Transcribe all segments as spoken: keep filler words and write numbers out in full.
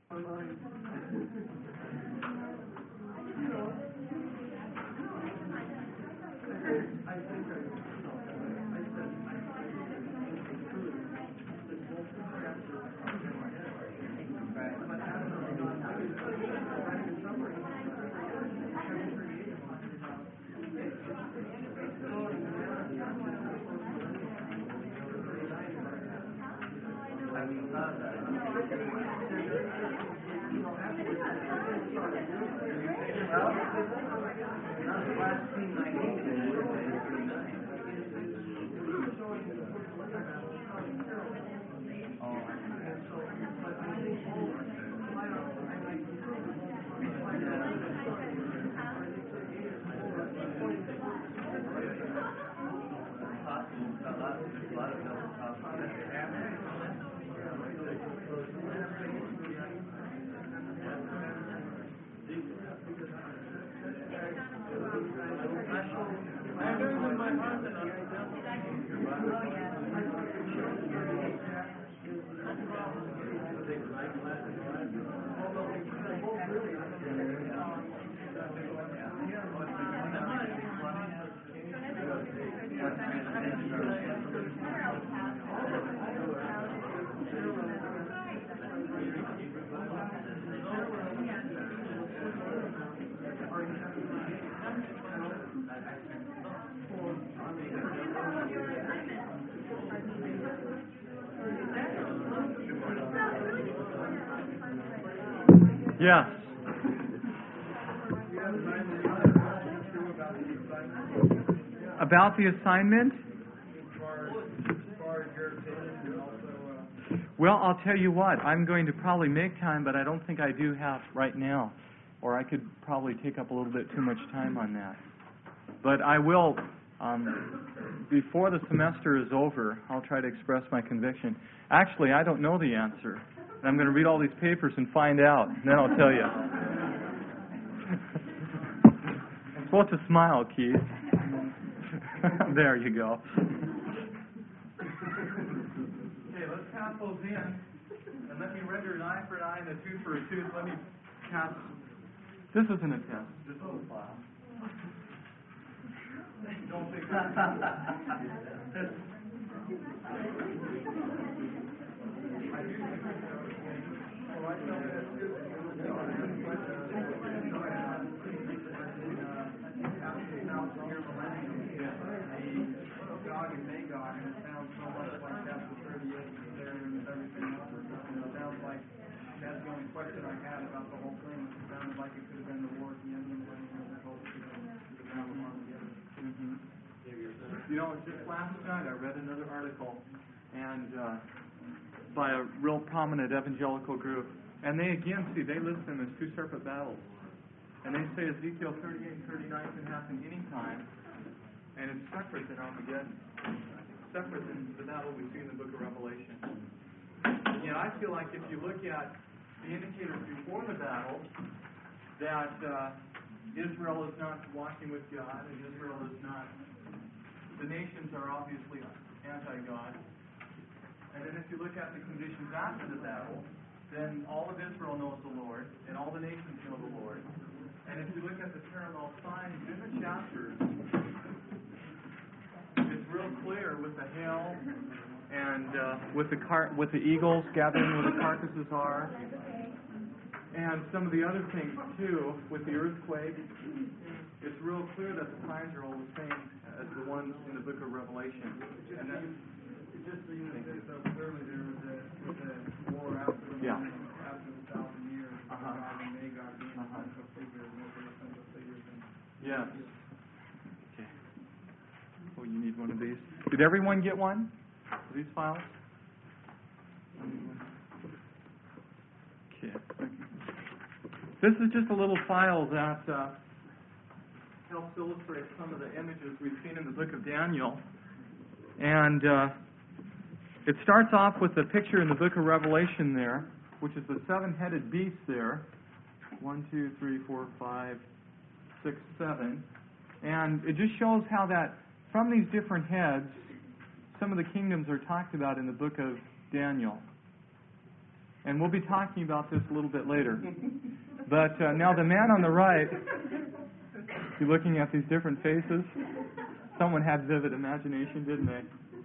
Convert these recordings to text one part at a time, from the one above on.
Yeah. About the assignment? Well, I'll tell you what. I'm going to probably make time, but I don't think I do have right now. Or I could probably take up a little bit too much time on that. But I will, um, before the semester is over, I'll try to express my conviction. Actually, I don't know the answer. And I'm going to read all these papers and find out. And then I'll tell you. I'm supposed to smile, Keith. There you go. Okay, let's pass those in. And let me render an eye for an eye and a tooth for a tooth. Let me pass. This isn't a test. This is a file. Don't think Gog and Magog, and it sounds so much like chapter thirty-eight there and everything else. It sounds like that's the only question I had about the whole thing. It sounded like it could have been the war at the end of the thing as opposed to the battle of Armageddon. Mm-hmm. You know, just last night I read another article and uh, by a real prominent evangelical group, and they again see they list them as two separate battles, and they say Ezekiel thirty-eight and thirty-nine can happen any time. And it's separate than Armageddon, separate than the battle we see in the book of Revelation. And I feel like if you look at the indicators before the battle, that uh, Israel is not walking with God, and Israel is not, the nations are obviously anti-God. And then if you look at the conditions after the battle, then all of Israel knows the Lord, and all the nations know the Lord. And if you look at the parallel signs in the chapters, it's real clear with the hail and uh, with the car- with the eagles gathering where the carcasses are, and some of the other things too with the earthquake. It's real clear that the signs are all the same as the ones in the book of Revelation. And that's just so you know, so clearly there was a, with the war after the, yeah. after the thousand years, uh-huh. Gog and Magog being uh-huh. central figures, and those central figures. Yes. Oh, you need one of these. Did everyone get one of these files? Okay. This is just a little file that uh, helps illustrate some of the images we've seen in the book of Daniel. And uh, it starts off with the picture in the book of Revelation there, which is the seven-headed beast there. One, two, three, four, five, six, seven. And it just shows how that from these different heads, some of the kingdoms are talked about in the book of Daniel. And we'll be talking about this a little bit later. But uh, now the man on the right, you're looking at these different faces. Someone had vivid imagination, didn't they?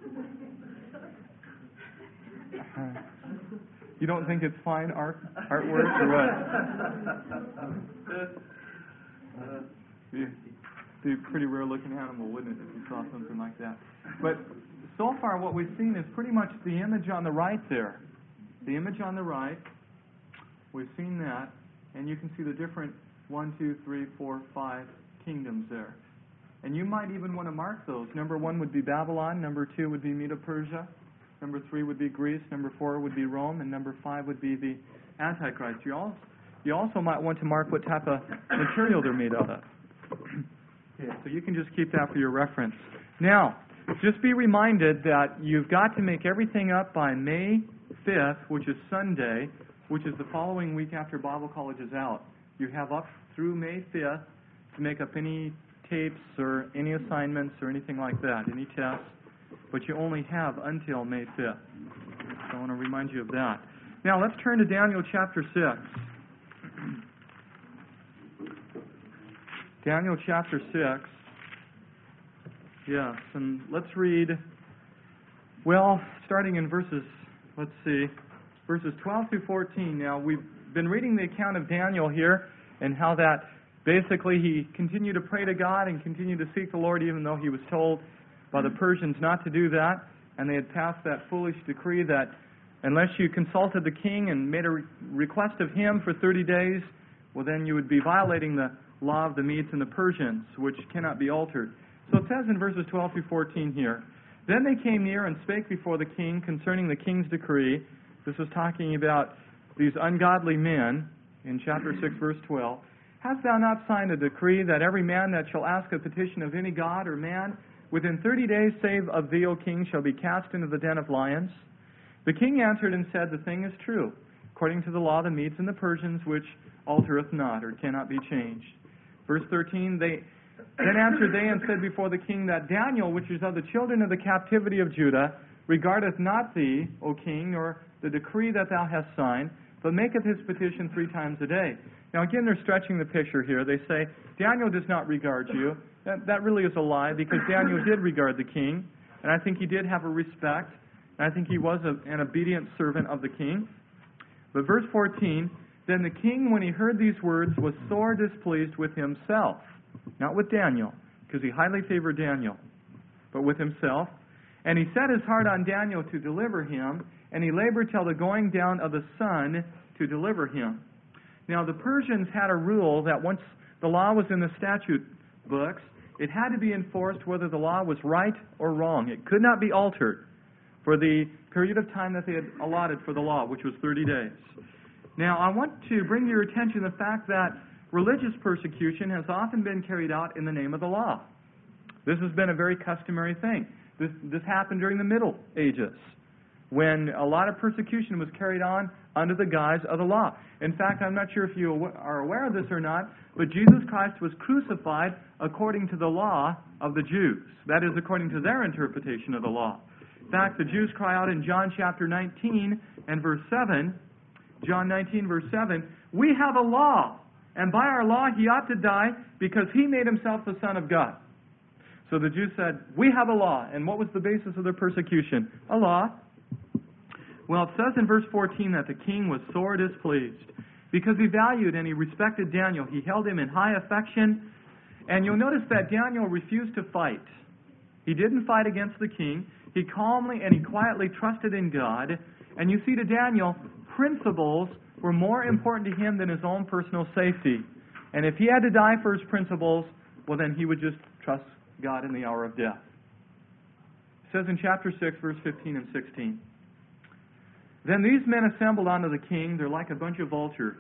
Uh, you don't think it's fine art artwork or what? It'd be a pretty rare looking animal, wouldn't it, if you saw something like that? But so far what we've seen is pretty much the image on the right there. The image on the right, we've seen that, and you can see the different one, two, three, four, five kingdoms there. And you might even want to mark those. Number one would be Babylon, number two would be Medo-Persia, number three would be Greece, number four would be Rome, and number five would be the Antichrist. You also, you also might want to mark what type of material they're made out of. Okay, so you can just keep that for your reference. Now, just be reminded that you've got to make everything up by May fifth, which is Sunday, which is the following week after Bible College is out. You have up through May fifth to make up any tapes or any assignments or anything like that, any tests, but you only have until May fifth. So I want to remind you of that. Now, let's turn to Daniel chapter six. Daniel chapter six. Yes, and let's read, well, starting in verses, let's see, verses twelve through fourteen. Now, we've been reading the account of Daniel here and how that basically he continued to pray to God and continued to seek the Lord even though he was told by the Persians not to do that. And they had passed that foolish decree that unless you consulted the king and made a re- request of him for thirty days, well, then you would be violating the law of the Medes and the Persians, which cannot be altered. So it says in verses twelve through fourteen here, Then they came near and spake before the king concerning the king's decree. This is talking about these ungodly men in chapter six, verse twelve. Hast thou not signed a decree that every man that shall ask a petition of any god or man within thirty days, save of thee, O king, shall be cast into the den of lions? The king answered and said, The thing is true, according to the law of the Medes and the Persians, which altereth not, or cannot be changed. Verse thirteen, they then answered they and said before the king that Daniel, which is of the children of the captivity of Judah, regardeth not thee, O king, nor the decree that thou hast signed, but maketh his petition three times a day. Now again, they're stretching the picture here. They say, Daniel does not regard you. That, that really is a lie, because Daniel did regard the king, and I think he did have a respect, and I think he was a, an obedient servant of the king. But verse fourteen, Then the king, when he heard these words, was sore displeased with himself, not with Daniel, because he highly favored Daniel, but with himself. And he set his heart on Daniel to deliver him, and he labored till the going down of the sun to deliver him. Now the Persians had a rule that once the law was in the statute books, it had to be enforced whether the law was right or wrong. It could not be altered for the period of time that they had allotted for the law, which was thirty days. Now, I want to bring to your attention the fact that religious persecution has often been carried out in the name of the law. This has been a very customary thing. This, this happened during the Middle Ages, when a lot of persecution was carried on under the guise of the law. In fact, I'm not sure if you are aware of this or not, but Jesus Christ was crucified according to the law of the Jews. That is, according to their interpretation of the law. In fact, the Jews cry out in John chapter nineteen and verse seven, John nineteen, verse seven, We have a law, and by our law he ought to die, because he made himself the Son of God. So the Jews said, we have a law. And what was the basis of their persecution? A law. Well, it says in verse fourteen that the king was sore displeased, because he valued and he respected Daniel. He held him in high affection. And you'll notice that Daniel refused to fight. He didn't fight against the king. He calmly and he quietly trusted in God. And you see, to Daniel, principles were more important to him than his own personal safety. And if he had to die for his principles, well, then he would just trust God in the hour of death. It says in chapter six, verse fifteen and sixteen, Then these men assembled unto the king, they're like a bunch of vultures.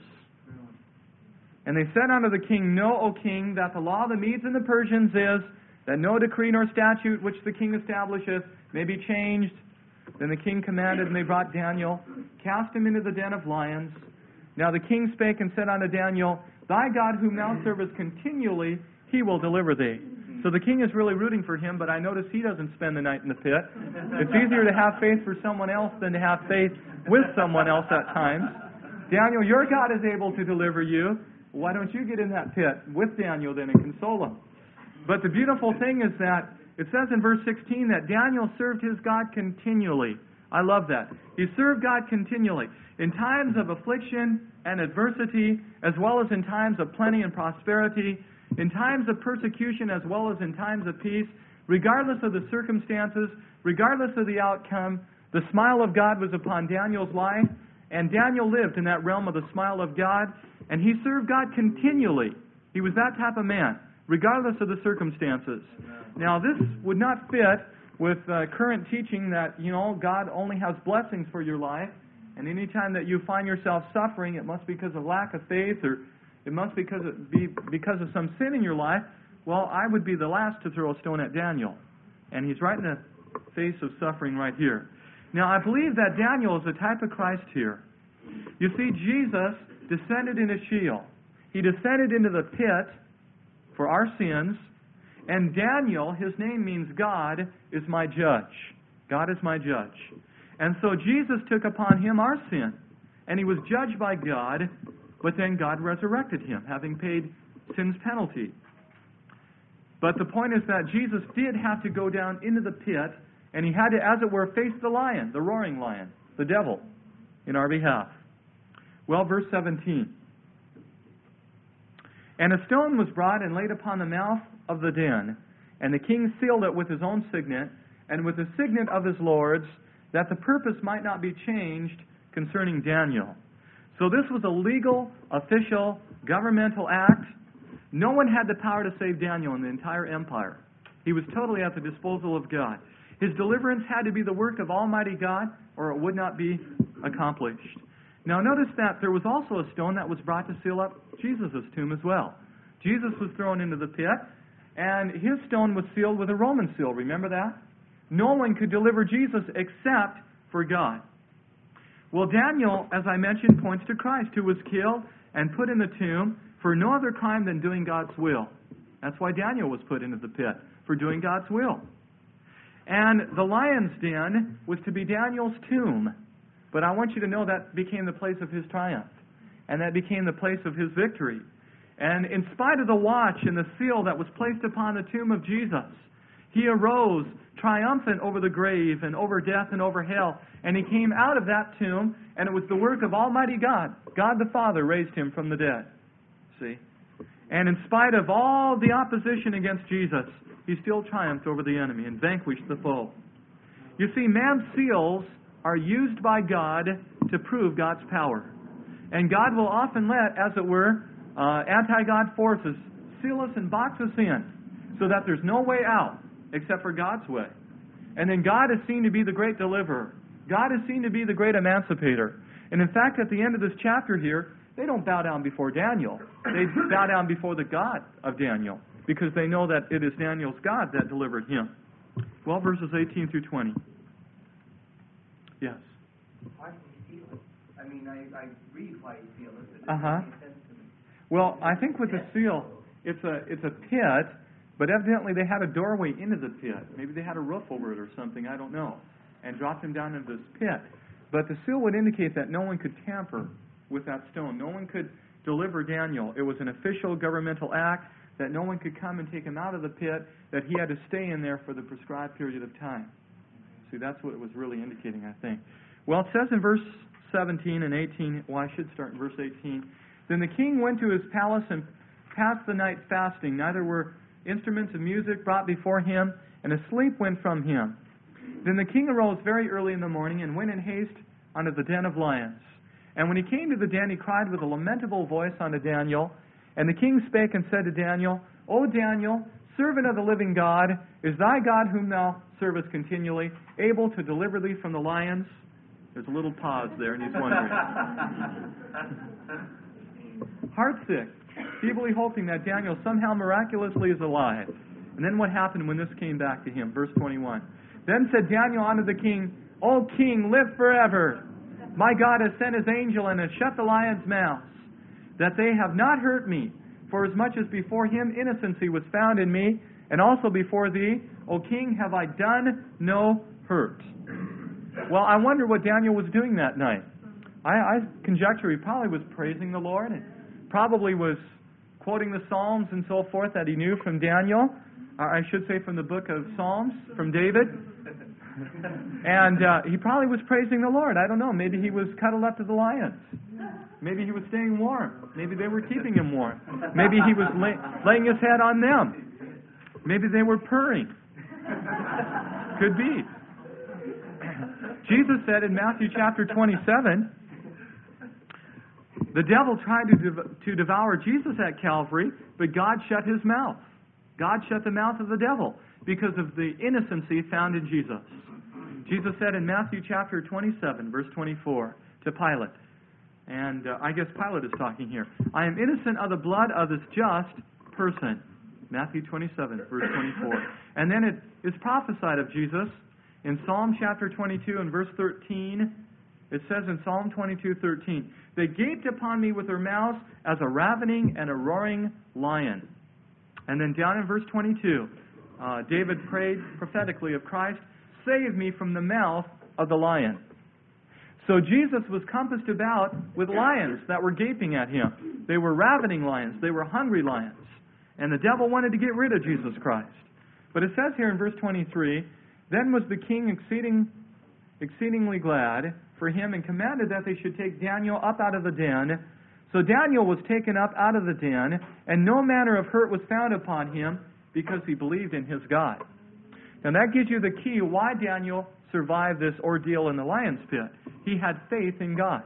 And they said unto the king, Know, O king, that the law of the Medes and the Persians is, that no decree nor statute which the king establisheth may be changed. Then the king commanded, and they brought Daniel, cast him into the den of lions. Now the king spake and said unto Daniel, Thy God whom thou servest continually, he will deliver thee. So the king is really rooting for him, but I notice he doesn't spend the night in the pit. It's easier to have faith for someone else than to have faith with someone else at times. Daniel, your God is able to deliver you. Why don't you get in that pit with Daniel then and console him? But the beautiful thing is that it says in verse sixteen that Daniel served his God continually. I love that. He served God continually. In times of affliction and adversity, as well as in times of plenty and prosperity, in times of persecution as well as in times of peace, regardless of the circumstances, regardless of the outcome, the smile of God was upon Daniel's life, and Daniel lived in that realm of the smile of God, and he served God continually. He was that type of man, regardless of the circumstances. Now, this would not fit with uh, current teaching that, you know, God only has blessings for your life, and any time that you find yourself suffering, it must be because of lack of faith, or it must because of, be because of some sin in your life. Well, I would be the last to throw a stone at Daniel. And he's right in the face of suffering right here. Now, I believe that Daniel is a type of Christ here. You see, Jesus descended in a Sheol. He descended into the pit for our sins. And Daniel, his name means God is my judge. God is my judge. And so Jesus took upon him our sin. And he was judged by God, but then God resurrected him, having paid sin's penalty. But the point is that Jesus did have to go down into the pit, and he had to, as it were, face the lion, the roaring lion, the devil, in our behalf. Well, verse seventeen. And a stone was brought and laid upon the mouth of the den, and the king sealed it with his own signet, and with the signet of his lords, that the purpose might not be changed concerning Daniel. So this was a legal, official, governmental act. No one had the power to save Daniel in the entire empire. He was totally at the disposal of God. His deliverance had to be the work of Almighty God, or it would not be accomplished. Now notice that there was also a stone that was brought to seal up Jesus' tomb as well. Jesus was thrown into the pit, and his stone was sealed with a Roman seal. Remember that? No one could deliver Jesus except for God. Well, Daniel, as I mentioned, points to Christ, who was killed and put in the tomb for no other crime than doing God's will. That's why Daniel was put into the pit, for doing God's will. And the lion's den was to be Daniel's tomb. But I want you to know that became the place of his triumph. And that became the place of his victory. And in spite of the watch and the seal that was placed upon the tomb of Jesus, he arose triumphant over the grave and over death and over hell. And he came out of that tomb, and it was the work of Almighty God. God the Father raised him from the dead. See? And in spite of all the opposition against Jesus, he still triumphed over the enemy and vanquished the foe. You see, man's seals are used by God to prove God's power. And God will often let, as it were, uh, anti-God forces seal us and box us in so that there's no way out except for God's way. And then God is seen to be the great deliverer. God is seen to be the great emancipator. And in fact, at the end of this chapter here, they don't bow down before Daniel. They bow down before the God of Daniel, because they know that it is Daniel's God that delivered him. Well, verses eighteen through twenty. Yes? Why did he seal it? I mean, I, I read why he sealed it, but it Uh-huh. doesn't make sense to me. Well, I think with the seal, it's a it's a pit, but evidently they had a doorway into the pit. Maybe they had a roof over it or something, I don't know, and dropped him down into this pit. But the seal would indicate that no one could tamper with that stone. No one could deliver Daniel. It was an official governmental act that no one could come and take him out of the pit, that he had to stay in there for the prescribed period of time. See, that's what it was really indicating, I think. Well, it says in verse seventeen and eighteen, well, I should start in verse eighteen. Then the king went to his palace and passed the night fasting. Neither were instruments of music brought before him, and a sleep went from him. Then the king arose very early in the morning and went in haste unto the den of lions. And when he came to the den, he cried with a lamentable voice unto Daniel. And the king spake and said to Daniel, O Daniel, servant of the living God, is thy God whom thou servest continually able to deliver thee from the lions? There's a little pause there, and he's wondering. Heartsick, feebly hoping that Daniel somehow miraculously is alive. And then what happened when this came back to him? Verse twenty-one. Then said Daniel unto the king, O king, live forever. My God has sent his angel and has shut the lions' mouths, that they have not hurt me, for as much as before him innocency was found in me, And also before thee, O king, have I done no hurt. Well, I wonder what Daniel was doing that night. I, I conjecture he probably was praising the Lord and probably was quoting the Psalms and so forth that he knew from Daniel. Or I should say from the book of Psalms, from David. And uh, he probably was praising the Lord. I don't know. Maybe he was cuddled up to the lions. Maybe he was staying warm. Maybe they were keeping him warm. Maybe he was lay, laying his head on them. Maybe they were purring. Could be. Jesus said in Matthew chapter twenty-seven, the devil tried to, dev- to devour Jesus at Calvary, but God shut his mouth. God shut the mouth of the devil because of the innocency found in Jesus. Jesus said in Matthew chapter twenty-seven, verse twenty-four, to Pilate, and uh, I guess Pilate is talking here, I am innocent of the blood of this just person. Matthew twenty-seven, verse twenty-four. And then it is prophesied of Jesus in Psalm chapter twenty-two and verse thirteen. It says in Psalm twenty-two, thirteen, they gaped upon me with their mouths as a ravening and a roaring lion. And then down in verse twenty-two, uh, David prayed prophetically of Christ, save me from the mouth of the lion. So Jesus was compassed about with lions that were gaping at him. They were ravening lions. They were hungry lions. And the devil wanted to get rid of Jesus Christ. But it says here in verse twenty-three, then was the king exceeding, exceedingly glad for him and commanded that they should take Daniel up out of the den. So Daniel was taken up out of the den, and no manner of hurt was found upon him because he believed in his God. Now that gives you the key why Daniel survived this ordeal in the lion's pit. He had faith in God.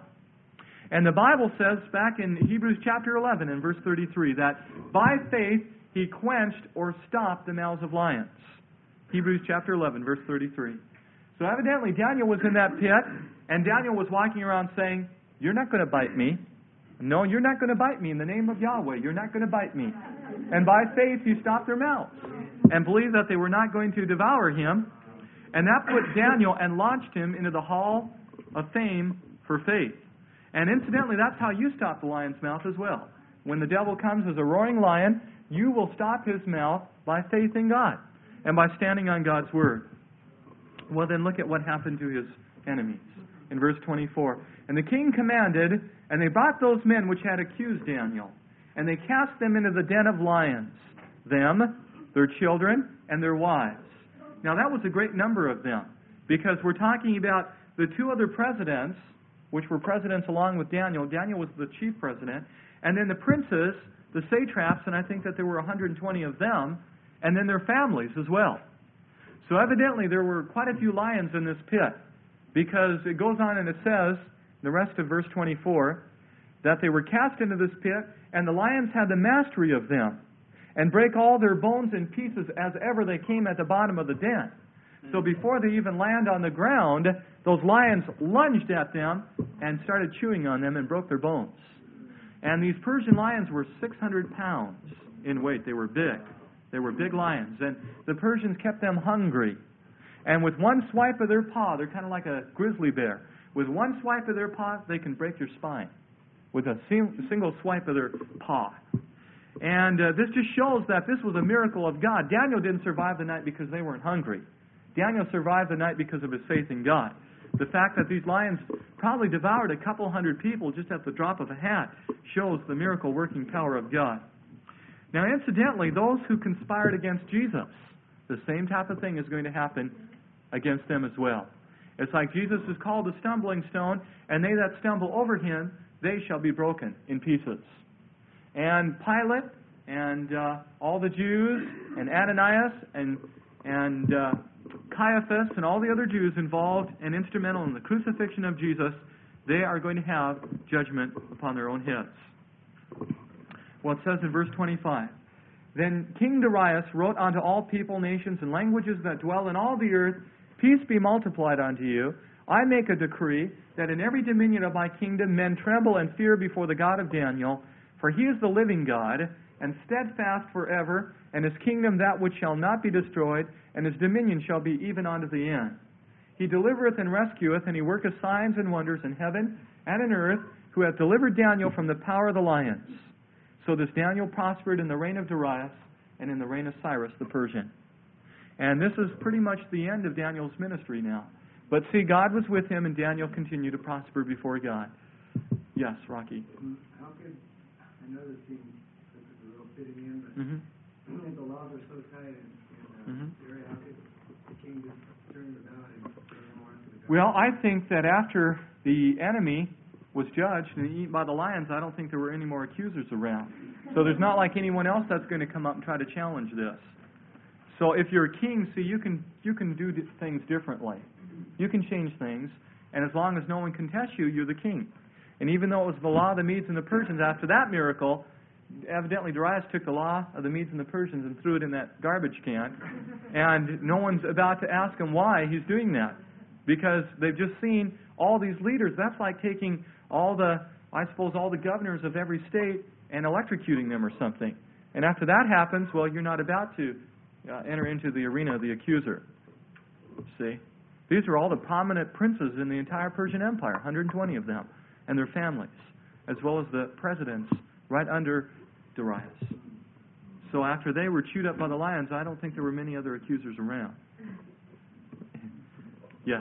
And the Bible says back in Hebrews chapter eleven and verse thirty-three that by faith he quenched or stopped the mouths of lions. Hebrews chapter eleven, verse thirty-three. So evidently Daniel was in that pit, and Daniel was walking around saying, you're not going to bite me. No, you're not going to bite me in the name of Yahweh. You're not going to bite me. And by faith he stopped their mouths and believed that they were not going to devour him. And that put Daniel and launched him into the hall of fame for faith. And incidentally, that's how you stop the lion's mouth as well. When the devil comes as a roaring lion, you will stop his mouth by faith in God and by standing on God's word. Well, then look at what happened to his enemies. In verse twenty-four, and the king commanded, and they brought those men which had accused Daniel, and they cast them into the den of lions, them, their children, and their wives. Now that was a great number of them, because we're talking about the two other presidents, which were presidents along with Daniel. Daniel was the chief president, and then the princes, the satraps, and I think that there were one hundred twenty of them, and then their families as well. So evidently there were quite a few lions in this pit, because it goes on and it says, the rest of verse twenty-four, that they were cast into this pit, and the lions had the mastery of them, and break all their bones in pieces as ever they came at the bottom of the den. So before they even land on the ground, those lions lunged at them and started chewing on them and broke their bones. And these Persian lions were six hundred pounds in weight. They were big. They were big lions. And the Persians kept them hungry. And with one swipe of their paw, they're kind of like a grizzly bear. With one swipe of their paw, they can break your spine. With a single swipe of their paw. And uh, this just shows that this was a miracle of God. Daniel didn't survive the night because they weren't hungry. Daniel survived the night because of his faith in God. The fact that these lions probably devoured a couple hundred people just at the drop of a hat shows the miracle-working power of God. Now, incidentally, those who conspired against Jesus, the same type of thing is going to happen against them as well. It's like Jesus is called a stumbling stone, and they that stumble over him, they shall be broken in pieces. And Pilate and uh, all the Jews and Ananias and and uh, Caiaphas and all the other Jews involved and instrumental in the crucifixion of Jesus, they are going to have judgment upon their own heads. Well, it says in verse twenty-five, then King Darius wrote unto all people, nations, and languages that dwell in all the earth, peace be multiplied unto you. I make a decree that in every dominion of my kingdom men tremble and fear before the God of Daniel, for he is the living God, and steadfast forever, and his kingdom that which shall not be destroyed, and his dominion shall be even unto the end. He delivereth and rescueth, and he worketh signs and wonders in heaven and in earth, who hath delivered Daniel from the power of the lions. So this Daniel prospered in the reign of Darius and in the reign of Cyrus the Persian. And this is pretty much the end of Daniel's ministry now. But see, God was with him, and Daniel continued to prosper before God. Yes, Rocky. How could, I know this seems, this is a little fitting in, but Mm-hmm. the laws are so tight in, in uh, Mhm. Syria, how could the king just turn it about and turn more into the God? Well, I think that after the enemy was judged and eaten by the lions, I don't think there were any more accusers around. So there's not like anyone else that's going to come up and try to challenge this. So if you're a king, see, you can you can do di- things differently. You can change things, and as long as no one can test you, you're the king. And even though it was the law of the Medes and the Persians, after that miracle, evidently Darius took the law of the Medes and the Persians and threw it in that garbage can, and no one's about to ask him why he's doing that, because they've just seen all these leaders. That's like taking all the, I suppose, all the governors of every state and electrocuting them or something. And after that happens, well, you're not about to uh, enter into the arena of the accuser. See? These are all the prominent princes in the entire Persian Empire, one hundred twenty of them, and their families, as well as the presidents right under Darius. So after they were chewed up by the lions, I don't think there were many other accusers around. Yes?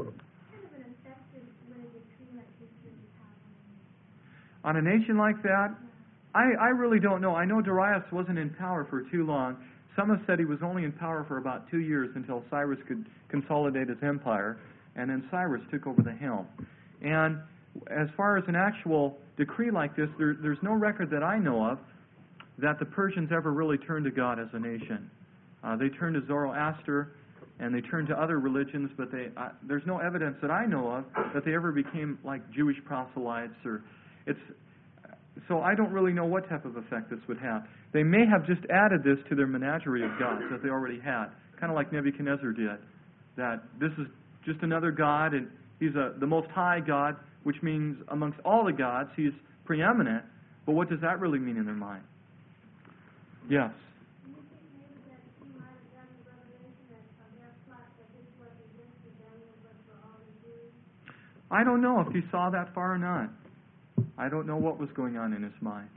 On a nation like that, I, I really don't know. I know Darius wasn't in power for too long. Some have said he was only in power for about two years until Cyrus could consolidate his empire, and then Cyrus took over the helm. And as far as an actual decree like this, there, there's no record that I know of that the Persians ever really turned to God as a nation. Uh, they turned to Zoroaster, and they turned to other religions, but they uh, there's no evidence that I know of that they ever became like Jewish proselytes. Or it's so I don't really know what type of effect this would have. They may have just added this to their menagerie of gods that they already had, kind of like Nebuchadnezzar did. That this is just another god, and he's a, the most high God, which means amongst all the gods, he's preeminent. But what does that really mean in their mind? Yes. I don't know if he saw that far or not. I don't know what was going on in his mind.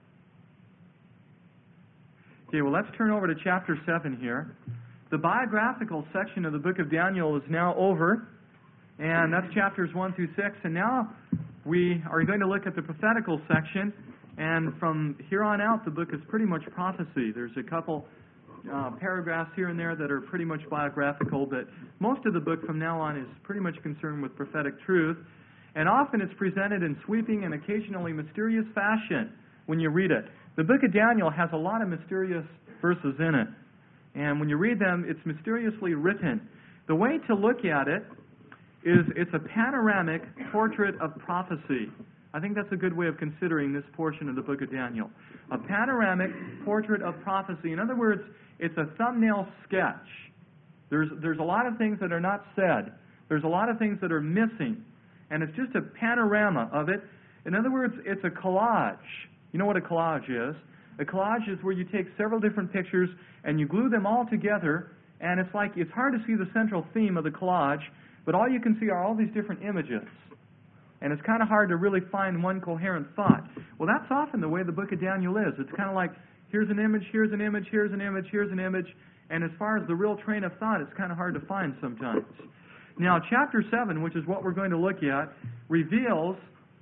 Okay, well, let's turn over to chapter seven here. The biographical section of the book of Daniel is now over, and that's chapters one through six. And now we are going to look at the prophetical section, and from here on out, the book is pretty much prophecy. There's a couple uh, paragraphs here and there that are pretty much biographical, but most of the book from now on is pretty much concerned with prophetic truth. And often it's presented in sweeping and occasionally mysterious fashion when you read it. The book of Daniel has a lot of mysterious verses in it. And when you read them, it's mysteriously written. The way to look at it is it's a panoramic portrait of prophecy. I think that's a good way of considering this portion of the book of Daniel. A panoramic portrait of prophecy. In other words, it's a thumbnail sketch. There's, there's a lot of things that are not said. There's a lot of things that are missing. And it's just a panorama of it. In other words, it's a collage. You know what a collage is? A collage is where you take several different pictures and you glue them all together, and it's like it's hard to see the central theme of the collage, but all you can see are all these different images. And it's kind of hard to really find one coherent thought. Well, that's often the way the book of Daniel is. It's kind of like, here's an image, here's an image, here's an image, here's an image, and as far as the real train of thought, it's kind of hard to find sometimes. Now, chapter seven, which is what we're going to look at, reveals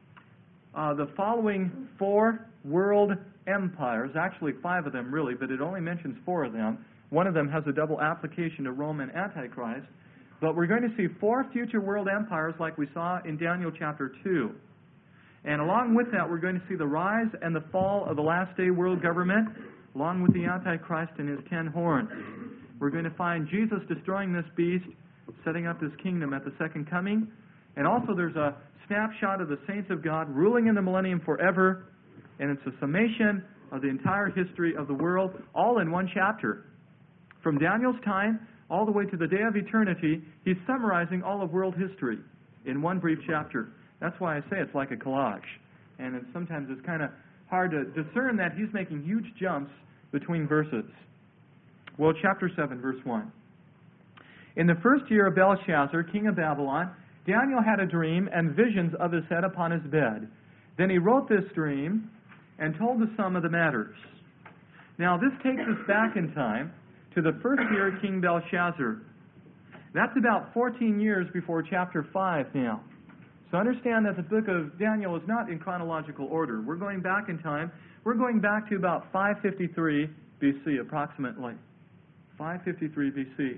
uh, the following four world empires, actually five of them really, but it only mentions four of them. One of them has a double application to Rome and Antichrist. But we're going to see four future world empires like we saw in Daniel chapter two. And along with that, we're going to see the rise and the fall of the last day world government, along with the Antichrist and his ten horns. We're going to find Jesus destroying this beast, setting up his kingdom at the second coming. And also there's a snapshot of the saints of God ruling in the millennium forever. And it's a summation of the entire history of the world, all in one chapter. From Daniel's time all the way to the day of eternity, he's summarizing all of world history in one brief chapter. That's why I say it's like a collage. And it's, sometimes it's kind of hard to discern that he's making huge jumps between verses. Well, chapter seven, verse one. In the first year of Belshazzar, king of Babylon, Daniel had a dream and visions of his head upon his bed. Then he wrote this dream and told the sum of the matters. Now, this takes us back in time to the first year of King Belshazzar. That's about fourteen years before chapter five now. So understand that the book of Daniel is not in chronological order. We're going back in time. We're going back to about five fifty-three B C, approximately. five fifty-three B C.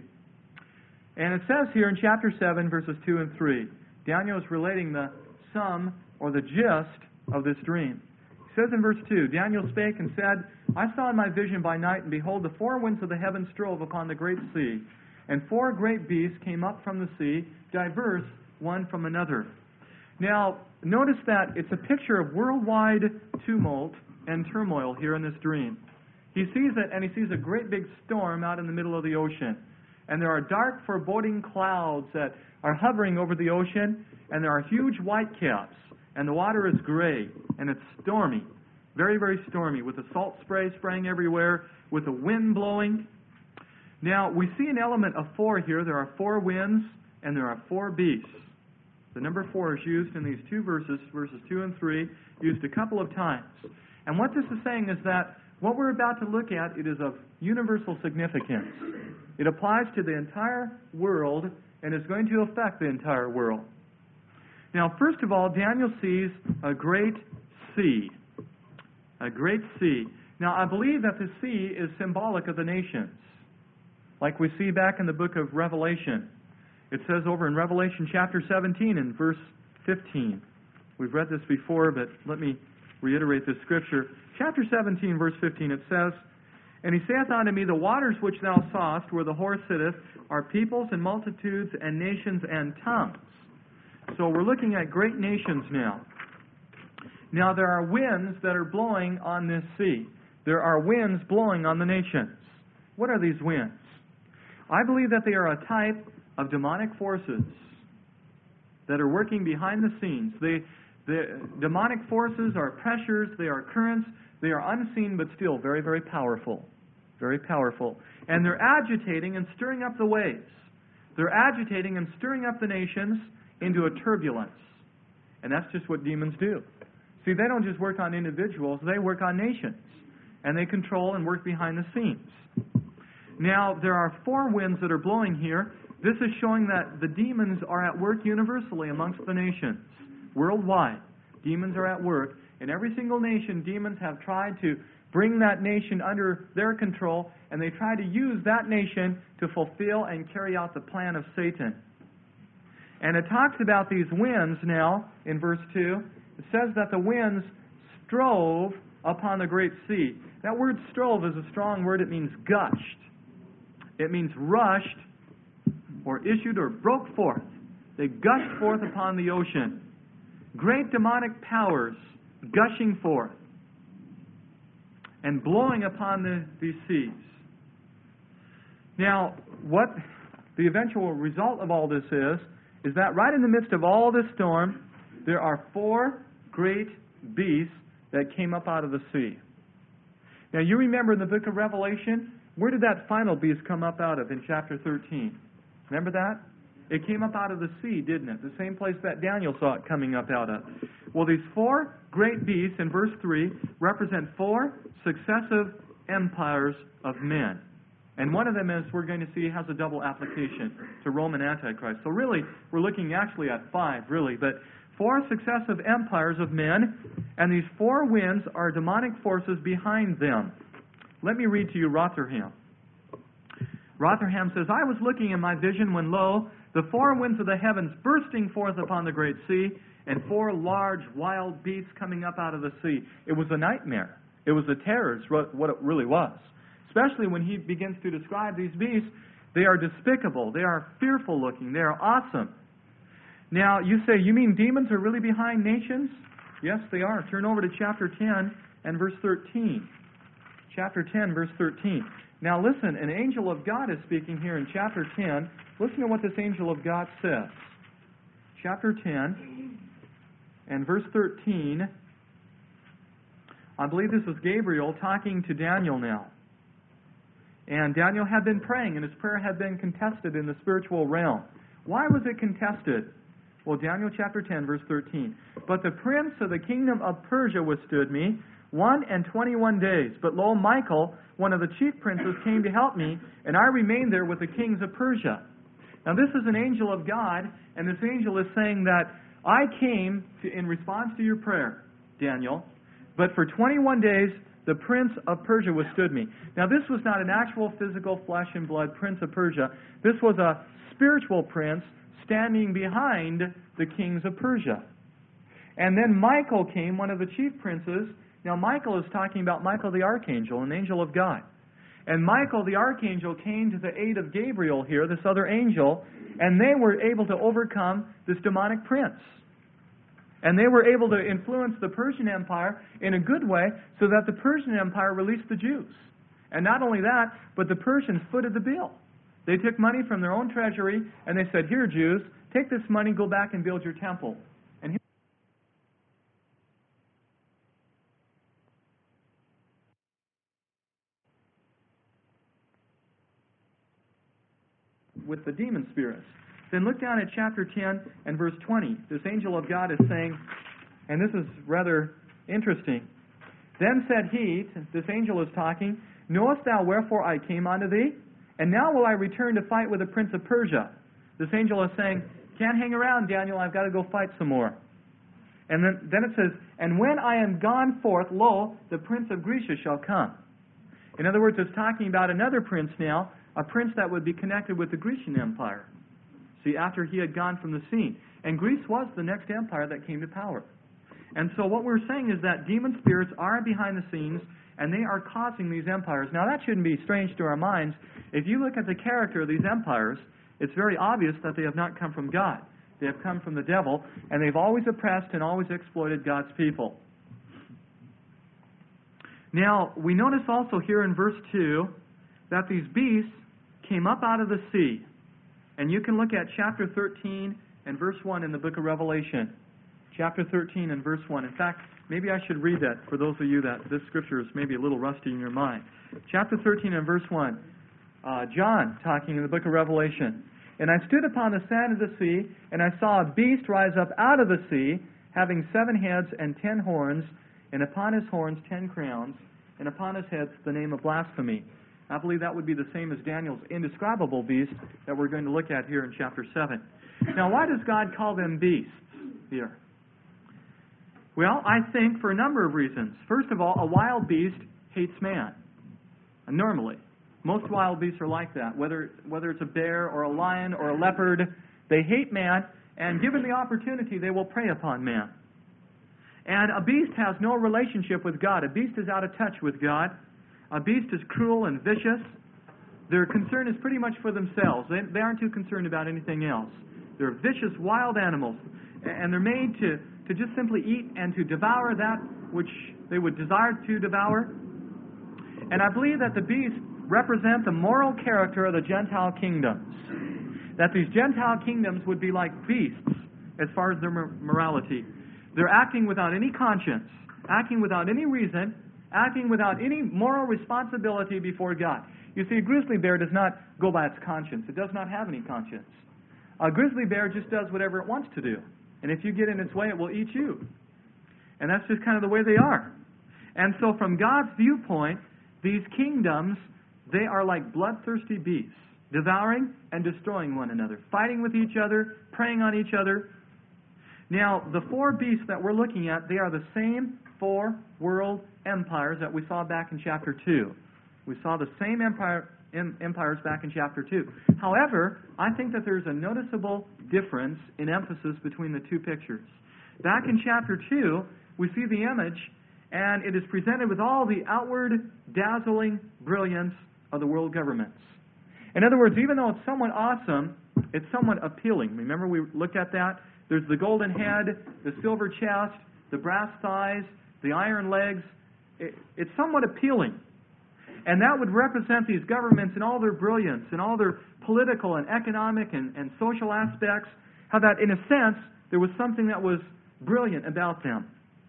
And it says here in chapter seven, verses two and three, Daniel is relating the sum or the gist of this dream. It says in verse two, Daniel spake and said, I saw in my vision by night, and behold, the four winds of the heavens strove upon the great sea, and four great beasts came up from the sea, diverse one from another. Now, notice that it's a picture of worldwide tumult and turmoil here in this dream. He sees it, and he sees a great big storm out in the middle of the ocean. And there are dark, foreboding clouds that are hovering over the ocean, and there are huge whitecaps, and the water is gray, and it's stormy. Very, very stormy, with the salt spray spraying everywhere, with the wind blowing. Now, we see an element of four here. There are four winds, and there are four beasts. The number four is used in these two verses, verses two and three, used a couple of times. And what this is saying is that what we're about to look at, it is of universal significance. It applies to the entire world and is going to affect the entire world. Now, first of all, Daniel sees a great sea. A great sea. Now, I believe that the sea is symbolic of the nations, like we see back in the book of Revelation. It says over in Revelation chapter seventeen and verse fifteen. We've read this before, but let me reiterate this scripture. Chapter seventeen, verse fifteen, it says, And he saith unto me, The waters which thou sawest, where the horse sitteth, are peoples and multitudes and nations and tongues. So we're looking at great nations now. Now there are winds that are blowing on this sea. There are winds blowing on the nations. What are these winds? I believe that they are a type of demonic forces that are working behind the scenes. They, the demonic forces are pressures, they are currents, they are unseen but still very, very powerful. Very powerful. And they're agitating and stirring up the waves. They're agitating and stirring up the nations into a turbulence. And that's just what demons do. See, they don't just work on individuals, they work on nations. And they control and work behind the scenes. Now, there are four winds that are blowing here. This is showing that the demons are at work universally amongst the nations, worldwide. Demons are at work. In every single nation, demons have tried to bring that nation under their control, and they try to use that nation to fulfill and carry out the plan of Satan. And it talks about these winds now in verse two. It says that the winds strove upon the great sea. That word strove is a strong word. It means gushed. It means rushed or issued or broke forth. They gushed forth upon the ocean. Great demonic powers gushing forth and blowing upon the, these seas. Now, what the eventual result of all this is, is that right in the midst of all this storm, there are four great beasts that came up out of the sea. Now, you remember in the book of Revelation, where did that final beast come up out of in chapter thirteen? Remember that? It came up out of the sea, didn't it? The same place that Daniel saw it coming up out of. Well, these four great beasts in verse three represent four successive empires of men. And one of them, as we're going to see, has a double application to Roman Antichrist. So really, we're looking actually at five, really. But four successive empires of men, and these four winds are demonic forces behind them. Let me read to you Rotherham. Rotherham says, I was looking in my vision when, lo, the four winds of the heavens bursting forth upon the great sea, and four large wild beasts coming up out of the sea. It was a nightmare. It was a terror, is what it really was. Especially when he begins to describe these beasts, they are despicable. They are fearful looking. They are awesome. Now, you say, you mean demons are really behind nations? Yes, they are. Turn over to chapter ten and verse thirteen. Chapter ten, verse thirteen. Now listen, an angel of God is speaking here in chapter ten. Listen to what this angel of God says. Chapter ten and verse thirteen. I believe this is Gabriel talking to Daniel now. And Daniel had been praying, and his prayer had been contested in the spiritual realm. Why was it contested? Well, Daniel chapter ten, verse thirteen. But the prince of the kingdom of Persia withstood me one and twenty-one days. But lo, Michael, one of the chief princes, came to help me, and I remained there with the kings of Persia. Now this is an angel of God, and this angel is saying that I came to, in response to your prayer, Daniel, but for twenty-one days the prince of Persia withstood me. Now this was not an actual physical flesh and blood prince of Persia. This was a spiritual prince standing behind the kings of Persia. And then Michael came, one of the chief princes. Now Michael is talking about Michael the archangel, an angel of God. And Michael the archangel came to the aid of Gabriel here, this other angel, and they were able to overcome this demonic prince. And they were able to influence the Persian Empire in a good way so that the Persian Empire released the Jews. And not only that, but the Persians footed the bill. They took money from their own treasury and they said, here, Jews, take this money, go back and build your temple. And here with the demon spirits. Then look down at chapter ten and verse twenty. This angel of God is saying, and this is rather interesting. Then said he, this angel is talking, knowest thou wherefore I came unto thee? And now will I return to fight with the prince of Persia. This angel is saying, can't hang around, Daniel, I've got to go fight some more. And then, then it says, and when I am gone forth, lo, the prince of Greece shall come. In other words, it's talking about another prince now, a prince that would be connected with the Grecian Empire. See, after he had gone from the scene. And Greece was the next empire that came to power. And so what we're saying is that demon spirits are behind the scenes, and they are causing these empires. Now, that shouldn't be strange to our minds. If you look at the character of these empires, it's very obvious that they have not come from God. They have come from the devil, and they've always oppressed and always exploited God's people. Now, we notice also here in verse two that these beasts came up out of the sea. And you can look at chapter thirteen and verse one in the book of Revelation. Chapter thirteen and verse one. In fact, maybe I should read that for those of you that this scripture is maybe a little rusty in your mind. Chapter thirteen and verse one. Uh, John talking in the book of Revelation. And I stood upon the sand of the sea, and I saw a beast rise up out of the sea, having seven heads and ten horns, and upon his horns ten crowns, and upon his heads the name of blasphemy. I believe that would be the same as Daniel's indescribable beast that we're going to look at here in chapter seven. Now, why does God call them beasts here? Well, I think for a number of reasons. First of all, a wild beast hates man. Normally. Most wild beasts are like that. Whether, whether it's a bear or a lion or a leopard, they hate man, and given the opportunity, they will prey upon man. And a beast has no relationship with God. A beast is out of touch with God. A beast is cruel and vicious. Their concern is pretty much for themselves. They, they aren't too concerned about anything else. They're vicious, wild animals. And they're made to, to just simply eat and to devour that which they would desire to devour. And I believe that the beasts represent the moral character of the Gentile kingdoms. That these Gentile kingdoms would be like beasts as far as their morality. They're acting without any conscience, acting without any reason, acting without any moral responsibility before God. You see, a grizzly bear does not go by its conscience. It does not have any conscience. A grizzly bear just does whatever it wants to do. And if you get in its way, it will eat you. And that's just kind of the way they are. And so from God's viewpoint, these kingdoms, they are like bloodthirsty beasts, devouring and destroying one another, fighting with each other, preying on each other. Now, the four beasts that we're looking at, they are the same four world empires that we saw back in chapter two. We saw the same empire, em, empires back in chapter two. However, I think that there's a noticeable difference in emphasis between the two pictures. Back in chapter two, we see the image, and it is presented with all the outward, dazzling brilliance of the world governments. In other words, even though it's somewhat awesome, it's somewhat appealing. Remember we looked at that? There's the golden head, the silver chest, the brass thighs, the iron legs. It, it's somewhat appealing. And that would represent these governments in all their brilliance, in all their political and economic and, and social aspects, how that, in a sense, there was something that was brilliant about them.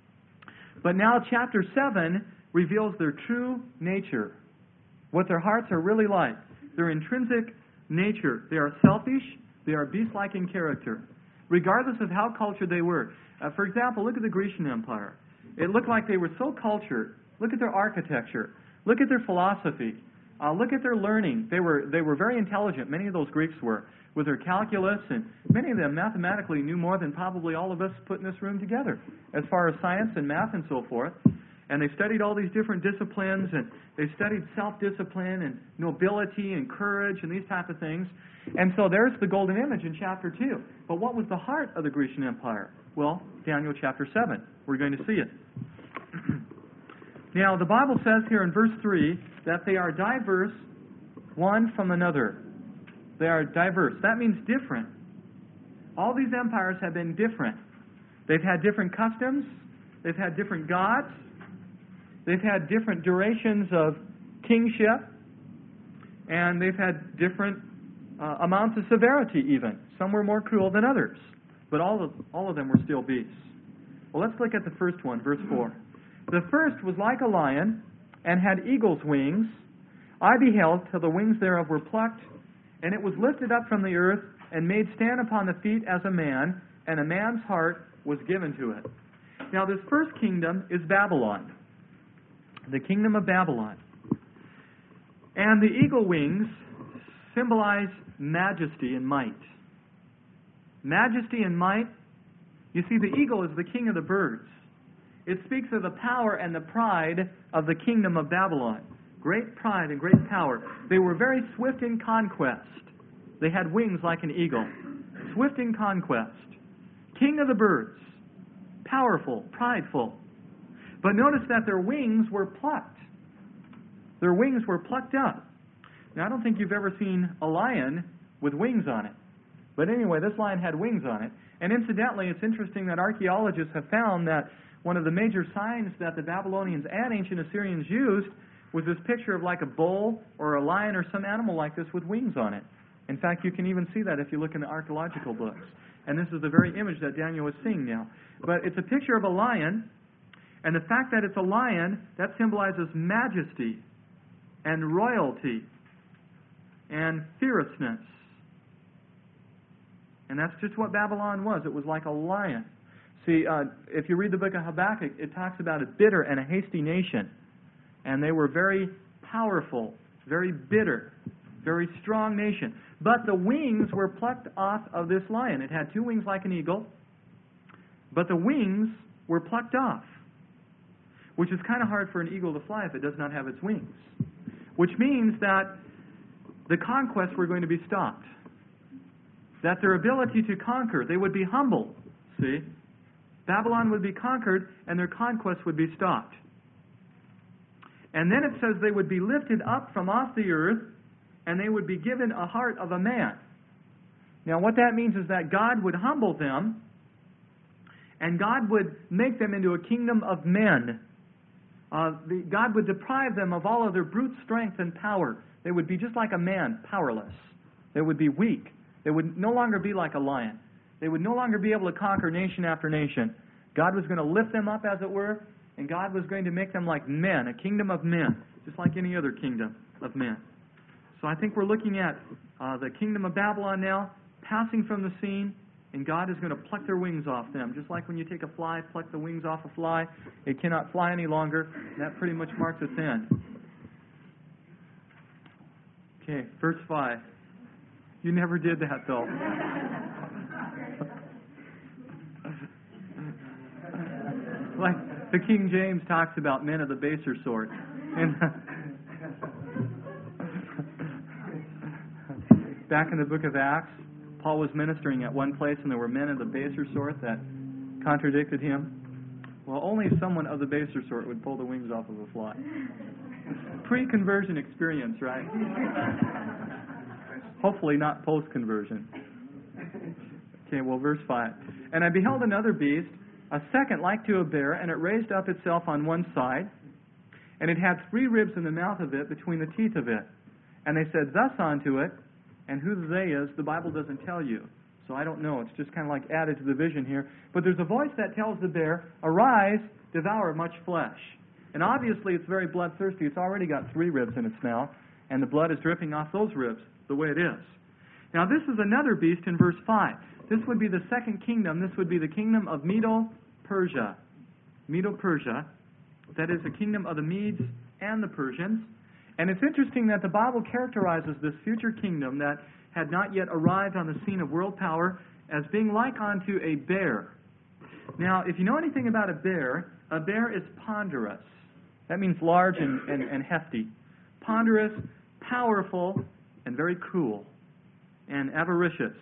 But now chapter seven reveals their true nature, what their hearts are really like, their intrinsic nature. They are selfish, they are beast-like in character. regardless of how cultured they were. Uh, for example, look at the Grecian Empire. It looked like they were so cultured. Look at their architecture. Look at their philosophy. Uh, look at their learning. They were they were very intelligent. Many of those Greeks were, with their calculus, and many of them mathematically knew more than probably all of us put in this room together, as far as science and math and so forth. And they studied all these different disciplines, and they studied self-discipline and nobility and courage and these type of things. And so there's the golden image in chapter two. But what was the heart of the Grecian Empire? Well, Daniel chapter seven. We're going to see it. Now, the Bible says here in verse three that they are diverse one from another. They are diverse. That means different. All these empires have been different. They've had different customs. They've had different gods. They've had different durations of kingship. And they've had different uh, amounts of severity even. Some were more cruel than others. But all of, all of them were still beasts. Well, let's look at the first one, verse four. The first was like a lion, and had eagle's wings. I beheld till the wings thereof were plucked, and it was lifted up from the earth, and made stand upon the feet as a man, and a man's heart was given to it. Now, this first kingdom is Babylon, the kingdom of Babylon. And the eagle wings symbolize majesty and might. Majesty and might. You see, the eagle is the king of the birds. It speaks of the power and the pride of the kingdom of Babylon. Great pride and great power. They were very swift in conquest. They had wings like an eagle. Swift in conquest. King of the birds. Powerful, prideful. But notice that their wings were plucked. Their wings were plucked up. Now, I don't think you've ever seen a lion with wings on it. But anyway, this lion had wings on it. And incidentally, it's interesting that archaeologists have found that one of the major signs that the Babylonians and ancient Assyrians used was this picture of like a bull or a lion or some animal like this with wings on it. In fact, you can even see that if you look in the archaeological books. And this is the very image that Daniel is seeing now. But it's a picture of a lion, and the fact that it's a lion, that symbolizes majesty and royalty and fierceness. And that's just what Babylon was. It was like a lion. See, uh, if you read the book of Habakkuk, it talks about a bitter and a hasty nation. And they were very powerful, very bitter, very strong nation. But the wings were plucked off of this lion. It had two wings like an eagle, but the wings were plucked off, which is kind of hard for an eagle to fly if it does not have its wings, which means that the conquests were going to be stopped, that their ability to conquer, they would be humbled, see? Babylon would be conquered, and their conquest would be stopped. And then it says they would be lifted up from off the earth, and they would be given a heart of a man. Now, what that means is that God would humble them, and God would make them into a kingdom of men. Uh, the, God would deprive them of all of their brute strength and power. They would be just like a man, powerless. They would be weak. They would no longer be like a lion. They would no longer be able to conquer nation after nation. God was going to lift them up, as it were, and God was going to make them like men, a kingdom of men, just like any other kingdom of men. So I think we're looking at uh, the kingdom of Babylon now, passing from the scene, and God is going to pluck their wings off them. Just like when you take a fly, pluck the wings off a fly, it cannot fly any longer. That pretty much marks its end. Okay, verse five. You never did that, though. Like the King James talks about men of the baser sort. And back in the book of Acts, Paul was ministering at one place, and there were men of the baser sort that contradicted him. Well, only someone of the baser sort would pull the wings off of a fly. Pre-conversion experience, right? Hopefully not post-conversion. Okay, well, verse five. And I beheld another beast, a second like to a bear, and it raised up itself on one side, and it had three ribs in the mouth of it between the teeth of it. And they said thus unto it, and who the they is, the Bible doesn't tell you. So I don't know. It's just kind of like added to the vision here. But there's a voice that tells the bear, arise, devour much flesh. And obviously it's very bloodthirsty. It's already got three ribs in its mouth, and the blood is dripping off those ribs the way it is. Now this is another beast in verse five. This would be the second kingdom. This would be the kingdom of Medo-Persia. Medo-Persia. That is the kingdom of the Medes and the Persians. And it's interesting that the Bible characterizes this future kingdom that had not yet arrived on the scene of world power as being like unto a bear. Now, if you know anything about a bear, a bear is ponderous. That means large and, and, and hefty. Ponderous, powerful, and very cruel, and avaricious.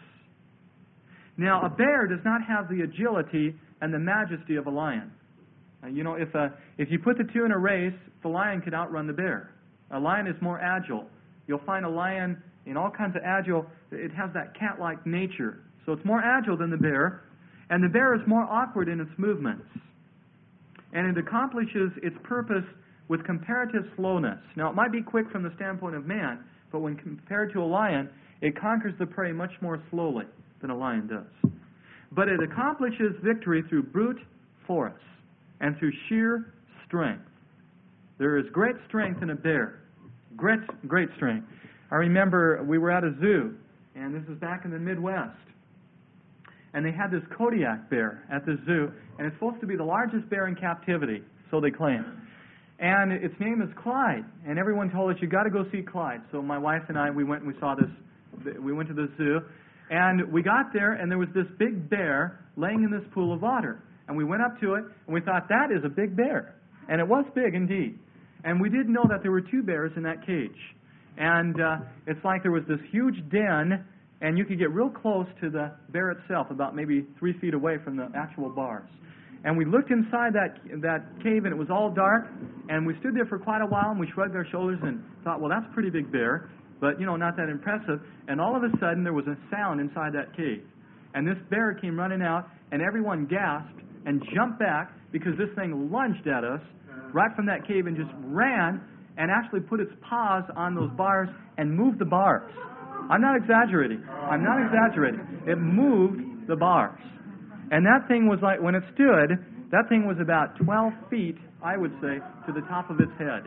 Now, a bear does not have the agility and the majesty of a lion. Uh, you know, if, uh, if you put the two in a race, the lion could outrun the bear. A lion is more agile. You'll find a lion in all kinds of agile, it has that cat-like nature. So it's more agile than the bear, and the bear is more awkward in its movements. And it accomplishes its purpose with comparative slowness. Now, it might be quick from the standpoint of man, but when compared to a lion, it conquers the prey much more slowly than a lion does. But it accomplishes victory through brute force and through sheer strength. There is great strength in a bear. Great, great strength. I remember we were at a zoo, and this is back in the Midwest. And they had this Kodiak bear at the zoo, and it's supposed to be the largest bear in captivity, so they claim. And its name is Clyde, and everyone told us, you got to go see Clyde. So my wife and I, we went and we saw this, we went to the zoo, and we got there, and there was this big bear laying in this pool of water. And we went up to it, and we thought, that is a big bear. And it was big indeed. And we didn't know that there were two bears in that cage. And uh, it's like there was this huge den, and you could get real close to the bear itself, about maybe three feet away from the actual bars. And we looked inside that that cave, and it was all dark, and we stood there for quite a while, and we shrugged our shoulders and thought, well, that's a pretty big bear, but, you know, not that impressive. And all of a sudden, there was a sound inside that cave. And this bear came running out, and everyone gasped and jumped back because this thing lunged at us right from that cave and just ran and actually put its paws on those bars and moved the bars. I'm not exaggerating. I'm not exaggerating. It moved the bars. And that thing was like, when it stood, that thing was about twelve feet, I would say, to the top of its head.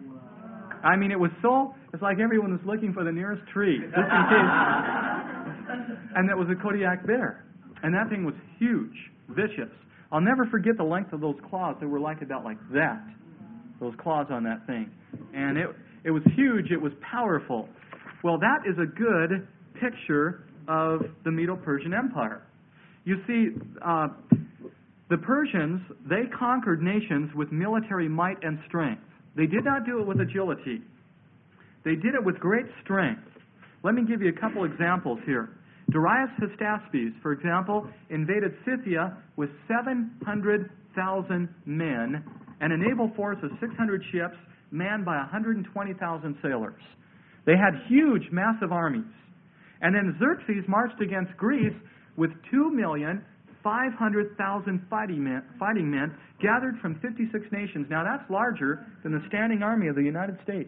I mean, it was so, it's like everyone was looking for the nearest tree, just in case. And that was a Kodiak bear. And that thing was huge, vicious. I'll never forget the length of those claws. They were like about like that, those claws on that thing. And it it was huge. It was powerful. Well, that is a good picture of the Medo-Persian Empire. You see, uh, the Persians, they conquered nations with military might and strength. They did not do it with agility. They did it with great strength. Let me give you a couple examples here. Darius Hystaspes, for example, invaded Scythia with seven hundred thousand men and a naval force of six hundred ships manned by one hundred twenty thousand sailors. They had huge, massive armies. And then Xerxes marched against Greece with two million five hundred thousand fighting men, fighting men gathered from fifty-six nations. Now, that's larger than the standing army of the United States.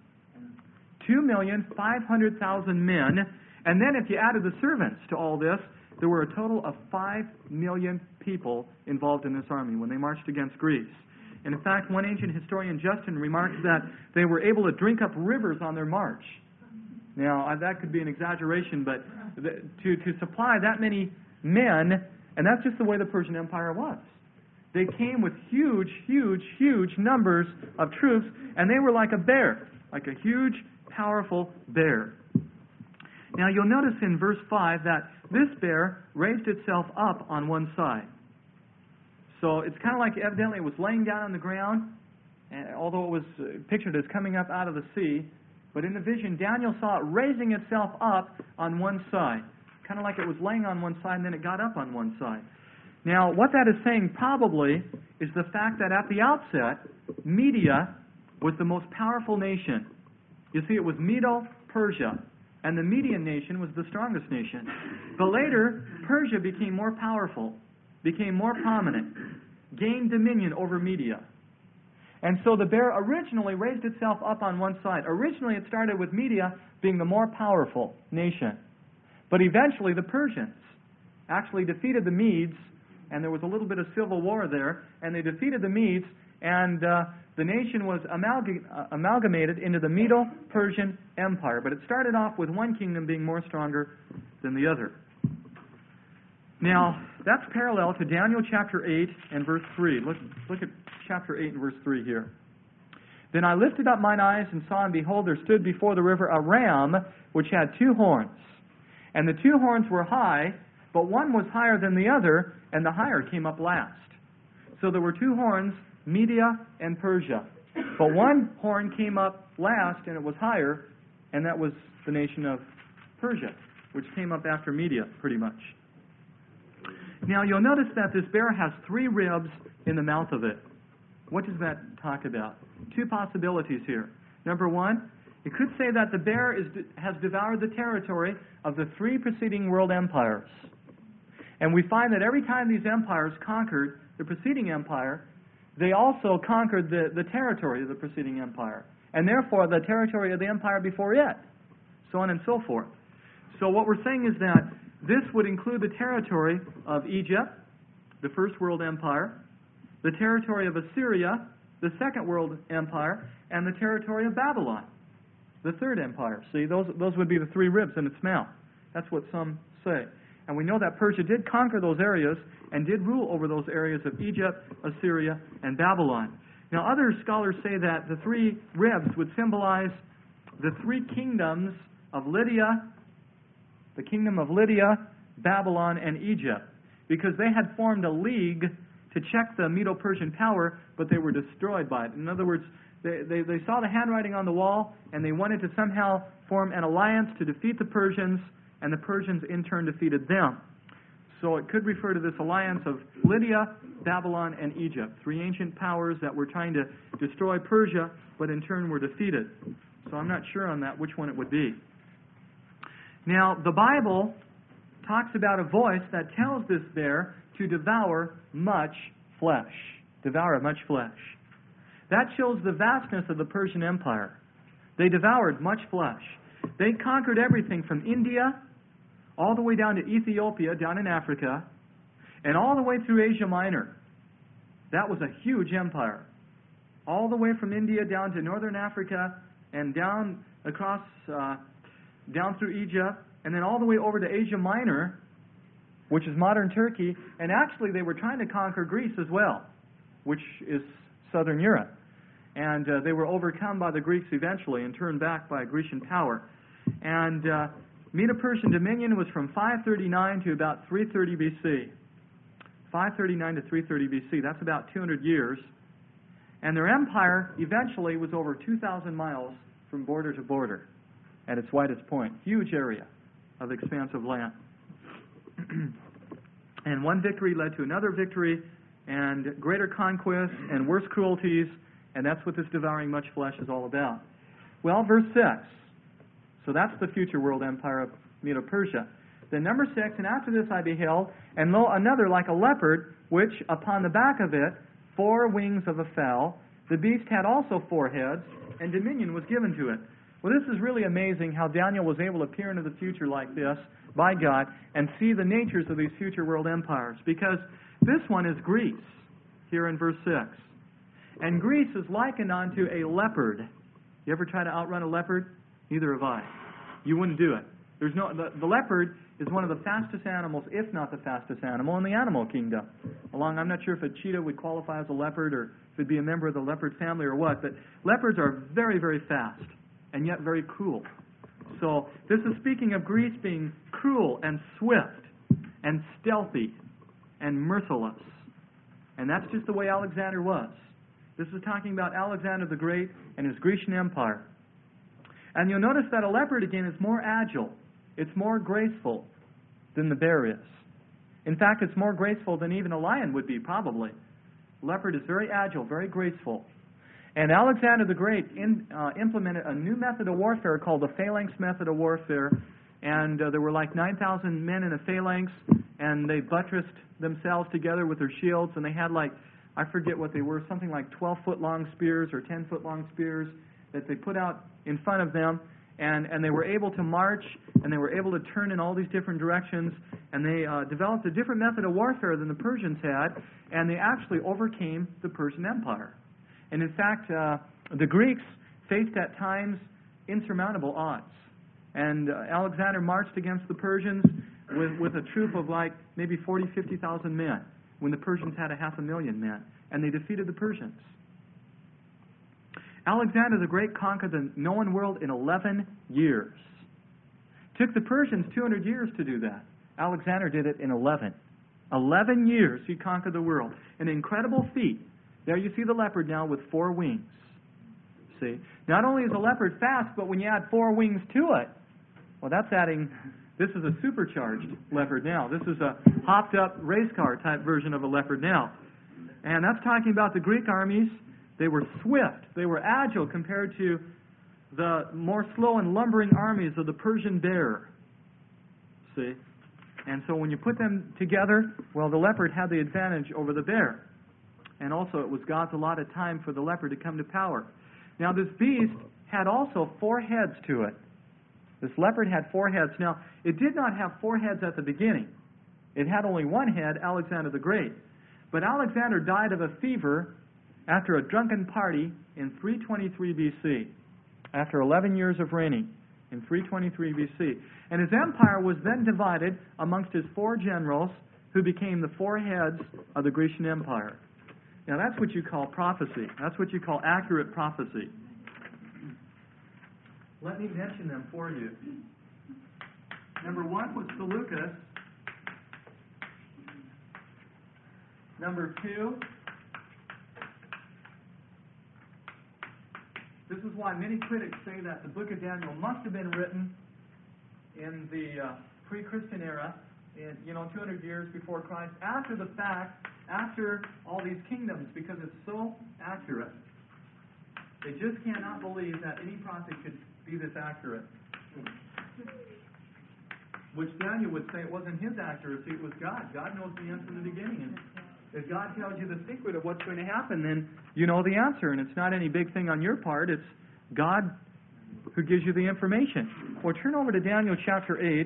two million five hundred thousand men. And then if you added the servants to all this, there were a total of five million people involved in this army when they marched against Greece. And in fact, one ancient historian, Justin, remarks that they were able to drink up rivers on their march. Now, that could be an exaggeration, but to, to supply that many men, and that's just the way the Persian Empire was. They came with huge, huge, huge numbers of troops, and they were like a bear, like a huge, powerful bear. Now, you'll notice in verse five that this bear raised itself up on one side. So it's kind of like evidently it was laying down on the ground, and although it was pictured as coming up out of the sea. But in the vision, Daniel saw it raising itself up on one side, kind of like it was laying on one side and then it got up on one side. Now, what that is saying probably is the fact that at the outset, Media was the most powerful nation. You see, it was Medo-Persia, and the Median nation was the strongest nation. But later, Persia became more powerful, became more prominent, gained dominion over Media. And so the bear originally raised itself up on one side. Originally, it started with Media being the more powerful nation. But eventually, the Persians actually defeated the Medes, and there was a little bit of civil war there, and they defeated the Medes, and uh, the nation was amalgam- uh, amalgamated into the Medo-Persian Empire. But it started off with one kingdom being more stronger than the other. Now, that's parallel to Daniel chapter eight and verse three. Look, look at chapter eight and verse three here. Then I lifted up mine eyes and saw, and behold, there stood before the river a ram which had two horns. And the two horns were high, but one was higher than the other, and the higher came up last. So there were two horns, Media and Persia. But one horn came up last, and it was higher, and that was the nation of Persia, which came up after Media, pretty much. Now, you'll notice that this bear has three ribs in the mouth of it. What does that talk about? Two possibilities here. Number one, it could say that the bear is, has devoured the territory of the three preceding world empires. And we find that every time these empires conquered the preceding empire, they also conquered the, the territory of the preceding empire, and therefore the territory of the empire before it, so on and so forth. So what we're saying is that this would include the territory of Egypt, the first world empire, the territory of Assyria, the second world empire, and the territory of Babylon, the third empire. See, those, those would be the three ribs in its mouth. That's what some say. And we know that Persia did conquer those areas and did rule over those areas of Egypt, Assyria, and Babylon. Now, other scholars say that the three ribs would symbolize the three kingdoms of Lydia, the kingdom of Lydia, Babylon, and Egypt, because they had formed a league to check the Medo-Persian power, but they were destroyed by it. In other words, they, they, they saw the handwriting on the wall, and they wanted to somehow form an alliance to defeat the Persians, and the Persians in turn defeated them. So it could refer to this alliance of Lydia, Babylon, and Egypt, three ancient powers that were trying to destroy Persia, but in turn were defeated. So I'm not sure on that which one it would be. Now, the Bible talks about a voice that tells this bear to devour much flesh. Devour much flesh. That shows the vastness of the Persian Empire. They devoured much flesh. They conquered everything from India all the way down to Ethiopia, down in Africa, and all the way through Asia Minor. That was a huge empire. All the way from India down to northern Africa and down across, uh, down through Egypt, and then all the way over to Asia Minor, which is modern Turkey, and actually they were trying to conquer Greece as well, which is southern Europe. And uh, they were overcome by the Greeks eventually and turned back by Grecian power. And uh, Medo-Persian dominion was from five thirty-nine to about three thirty B C. five thirty-nine to three thirty B C, that's about two hundred years. And their empire eventually was over two thousand miles from border to border at its widest point. Huge area of expansive land. And one victory led to another victory, and greater conquests and worse cruelties, and that's what this devouring much flesh is all about. Well, verse six. So that's the future world empire of Medo-Persia. Then number six, and after this I beheld, and lo, another like a leopard, which upon the back of it four wings of a fowl. The beast had also four heads, and dominion was given to it. Well, this is really amazing how Daniel was able to peer into the future like this by God and see the natures of these future world empires, because this one is Greece, here in verse six. And Greece is likened unto a leopard. You ever try to outrun a leopard? Neither have I. You wouldn't do it. There's no the, the leopard is one of the fastest animals, if not the fastest animal, in the animal kingdom. Along, I'm not sure if a cheetah would qualify as a leopard or if it'd be a member of the leopard family or what, but leopards are very, very fast and yet very cruel. So this is speaking of Greece being cruel and swift and stealthy and merciless. And that's just the way Alexander was. This is talking about Alexander the Great and his Grecian Empire. And you'll notice that a leopard, again, is more agile. It's more graceful than the bear is. In fact, it's more graceful than even a lion would be, probably. Leopard is very agile, very graceful. And Alexander the Great in, uh, implemented a new method of warfare called the phalanx method of warfare. And uh, there were like nine thousand men in a phalanx, and they buttressed themselves together with their shields, and they had like, I forget what they were, something like twelve-foot-long spears or ten-foot-long spears that they put out in front of them, and, and they were able to march, and they were able to turn in all these different directions, and they uh, developed a different method of warfare than the Persians had, and they actually overcame the Persian Empire. And in fact, uh, the Greeks faced at times insurmountable odds. And uh, Alexander marched against the Persians with, with a troop of like maybe forty, fifty thousand men, when the Persians had a half a million men, and they defeated the Persians. Alexander the Great conquered the known world in eleven years. Took the Persians two hundred years to do that. Alexander did it in eleven. eleven years he conquered the world. An incredible feat. There you see the leopard now with four wings. See? Not only is the leopard fast, but when you add four wings to it, well, that's adding, this is a supercharged leopard now. This is a hopped-up race car type version of a leopard now. And that's talking about the Greek armies. They were swift. They were agile compared to the more slow and lumbering armies of the Persian bear. See? And so when you put them together, well, the leopard had the advantage over the bear. And also it was God's allotted time for the leopard to come to power. Now this beast had also four heads to it. This leopard had four heads. Now, it did not have four heads at the beginning. It had only one head, Alexander the Great. But Alexander died of a fever after a drunken party in three twenty-three B C, after eleven years of reigning in three twenty-three B C. And his empire was then divided amongst his four generals, who became the four heads of the Grecian Empire. Now, that's what you call prophecy. That's what you call accurate prophecy. Let me mention them for you. Number one was Seleucus. Number two, this is why many critics say that the book of Daniel must have been written in the uh, pre-Christian era, in, you know, two hundred years before Christ, after the fact, after all these kingdoms, because it's so accurate. They just cannot believe that any prophet could be this accurate. Which Daniel would say it wasn't his accuracy, it was God. God knows the end from the beginning. And if God tells you the secret of what's going to happen, then you know the answer. And it's not any big thing on your part. It's God who gives you the information. Well, turn over to Daniel chapter eight.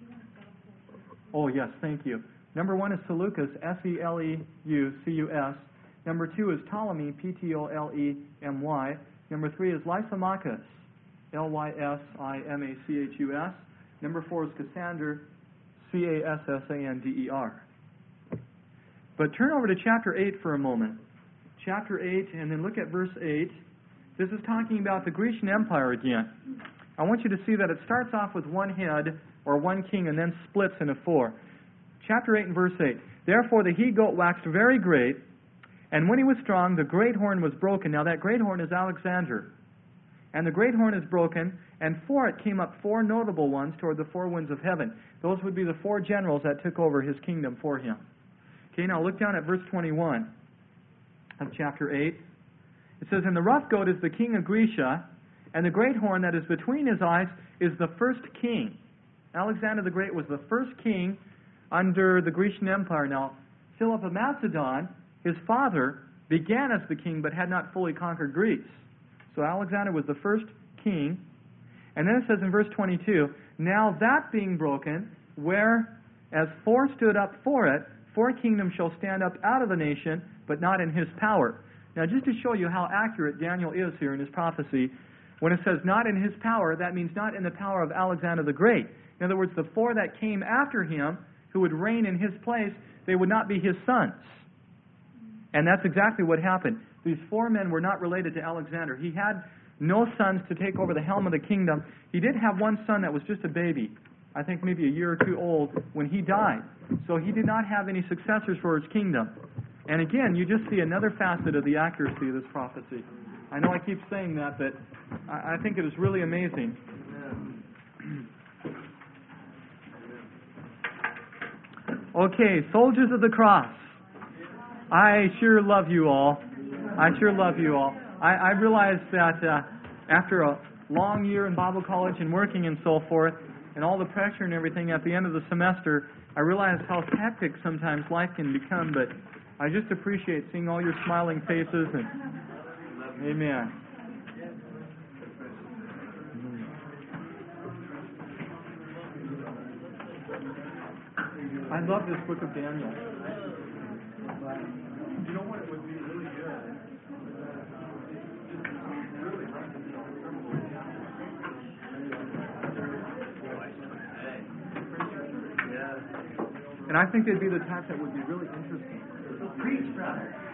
Oh, yes, thank you. Number one is Seleucus, S E L E U C U S. Number two is Ptolemy, P T O L E M Y. Number three is Lysimachus, L Y S I M A C H U S. Number four is Cassander, C A S S A N D E R. But turn over to chapter eight for a moment. Chapter eight, and then look at verse eight. This is talking about the Grecian Empire again. I want you to see that it starts off with one head, or one king, and then splits into four. Chapter eight and verse eight. Therefore the he-goat waxed very great, and when he was strong, the great horn was broken. Now that great horn is Alexander. And the great horn is broken, and for it came up four notable ones toward the four winds of heaven. Those would be the four generals that took over his kingdom for him. Okay, now look down at verse twenty-one of chapter eight. It says, And the rough goat is the king of Grecia, and the great horn that is between his eyes is the first king. Alexander the Great was the first king under the Grecian Empire. Now, Philip of Macedon, his father, began as the king but had not fully conquered Greece. So Alexander was the first king. And then it says in verse twenty-two, Now that being broken, whereas four stood up for it, four kingdoms shall stand up out of the nation, but not in his power. Now just to show you how accurate Daniel is here in his prophecy, when it says not in his power, that means not in the power of Alexander the Great. In other words, the four that came after him, who would reign in his place, they would not be his sons. And that's exactly what happened. These four men were not related to Alexander. He had no sons to take over the helm of the kingdom. He did have one son that was just a baby, I think maybe a year or two old, when he died. So he did not have any successors for his kingdom. And again, you just see another facet of the accuracy of this prophecy. I know I keep saying that, but I, I think it is really amazing. Okay, soldiers of the cross. I sure love you all. I sure love you all. I, I realize that uh, after a long year in Bible college and working and so forth, and all the pressure and everything at the end of the semester, I realize how hectic sometimes life can become, but I just appreciate seeing all your smiling faces, and amen. I love this book of Daniel. You know what it would be really good? Yes. And I think they'd be the type that would be really interesting. Preach, brother.